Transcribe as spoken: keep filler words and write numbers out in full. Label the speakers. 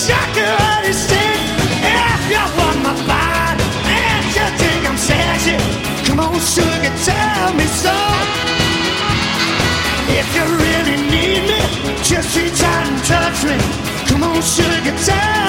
Speaker 1: chocolate stick. If you want my body and you think I'm sexy, come on, sugar, tell me so. If you really need me, just reach out and touch me. Come on, sugar, tell me.